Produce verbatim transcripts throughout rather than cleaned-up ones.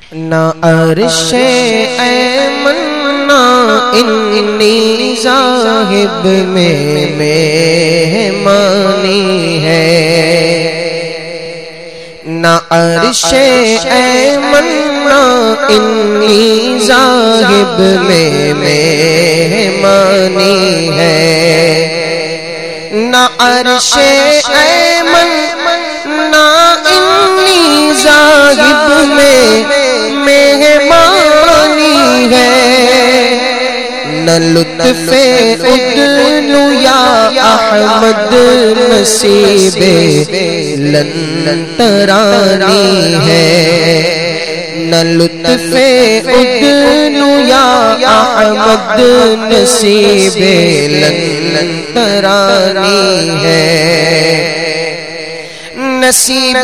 نہ عرش ایمن نہ انی ذاہب میں مہمانی ہے، نہ عرش ایمن نہ انی ذاہب میں مہمانی ہے، نہ عرش ایمن نہ انی ذاہب میں مہمانی ہے، نہ لطف ادنو یا احمد نصیب لن ترانی ہے، نہ لطف ادنو یا احمد نصیب لن ترانی ہے، نصیب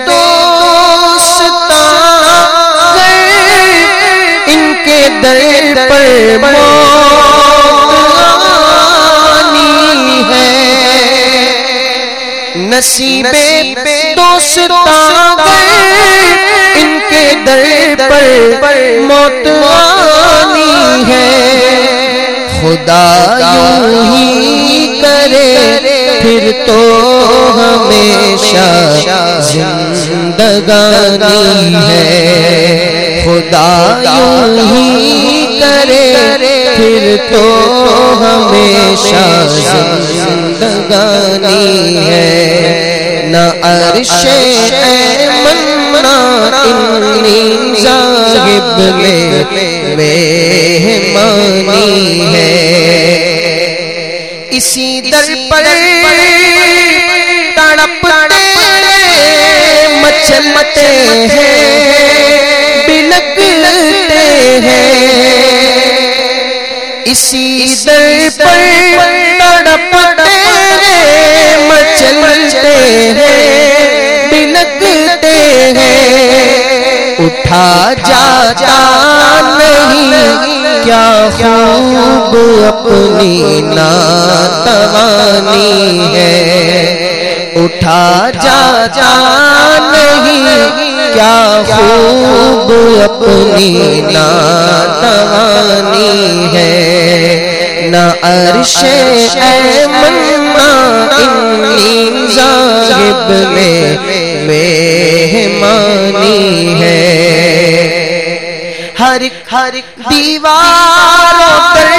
دوستاں ان کے در پر موت آنی ہے، نصیب دوستاں ان کے در پر موت آنی ہے، خدا یوں ہی کرے پھر تو ہمیشہ زندگانی ہے، خدا یوں ہی کرے پھر تو ہمیشہ زندگانی ہے، نہ عرش ایمن نہ انی ذاہب میں مہمانی ہے، اسی در پر تڑپتے مچلتے ہیں بلکتے ہیں، اسی در پر تڑپتے مچلتے ہیں بلکتے ہیں، اٹھا جاتا نہیں کیا خوب اپنی ناتوانی ہے، اٹھا جاتا نہیں کیا خوب اپنی ناتوانی ہے، نہ عرش ایمن نہ انی ذاہب میں مہمانی ہے، ہر ہر دیواروں پر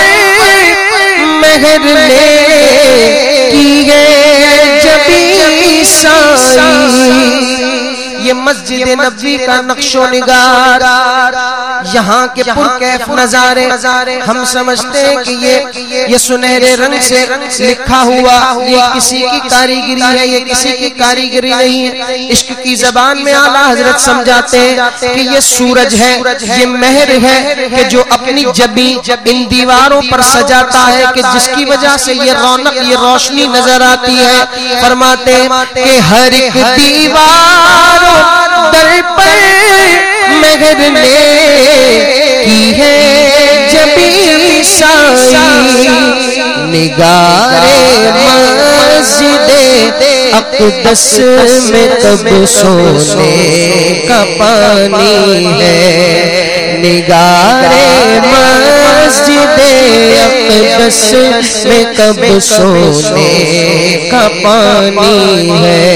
مہر لے کی ہے جبی سائی، یہ مسجد نبوی کا نقش و نگار، یہاں کے پرکیف نظارے ہم سمجھتے ہیں کہ یہ یہ سنہرے رنگ سے لکھا ہوا یہ کسی کی کاریگری ہے، یہ کسی کی کاریگری نہیں ہے، عشق کی زبان میں اعلیٰ حضرت سمجھاتے ہیں کہ یہ سورج ہے، یہ مہر ہے کہ جو اپنی جبی ان دیواروں پر سجاتا ہے کہ جس کی وجہ سے یہ رونق یہ روشنی نظر آتی ہے، فرماتے ہیں کہ ہر ایک دیواروں در پر مہر لے کی ہے جبی سائی، نگارے مسجد اقدس میں کب سونے کا پانی ہے، نگارے مسجد اقدس میں کب سونے کا پانی ہے،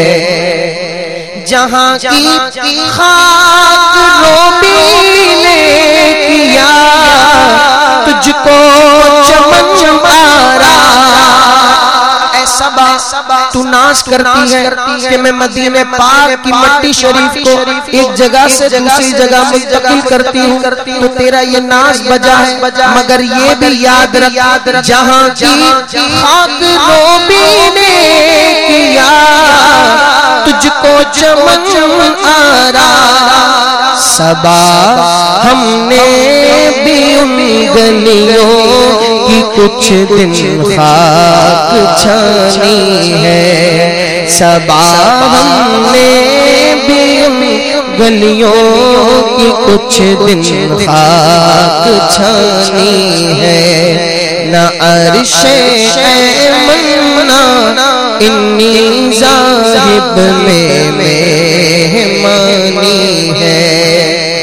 جہاں کی خاک روبی نے کیا تجھ کو چمن چمارا، اے صبا تو ناز کرتی ہے کہ میں مدینہ پاک کی مٹی شریف کو ایک جگہ سے دوسری جگہ منتقل کرتی ہوں تو تیرا یہ ناز بجا ہے، مگر یہ بھی یاد رکھ جہاں کی خاک روبی نے کیا تجھ کو چمن آرا، صبا ہم نے بھی ان گلیوں کی کچھ دن خاک چھانی ہے، صبا ہم نے بھی ان گلیوں کی کچھ دن خاک چھانی ہے، نہ عرش ایمن نہ انی ذاہب میں مہمانی ہے۔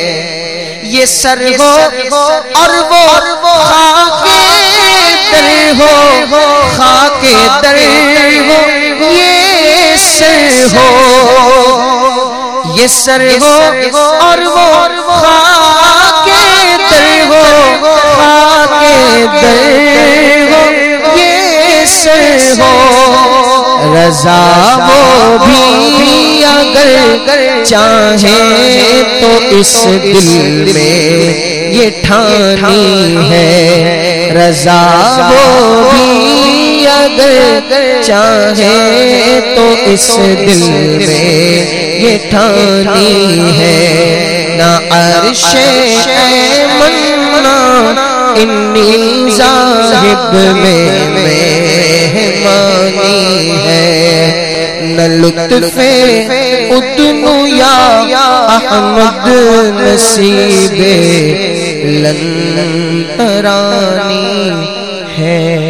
یہ سر ہو اور وہ خاک در ہو، خاک در ہو یہ سر ہو، یہ سر ہو اور وہ خاک در ہو، خاک در ہو یہ سر ہو۔ رضا وہ بھی اگر چاہیں تو اس دل میں یہ ٹھانی ہے، رضا وہ بھی اگر چاہیں تو اس دل میں یہ ٹھانی ہے۔ نہ عرش ایمن نہ انی ذاہب میں مہمانی ہے، نہ لطف ادنو یا احمد نصیب لن ترانی ہے۔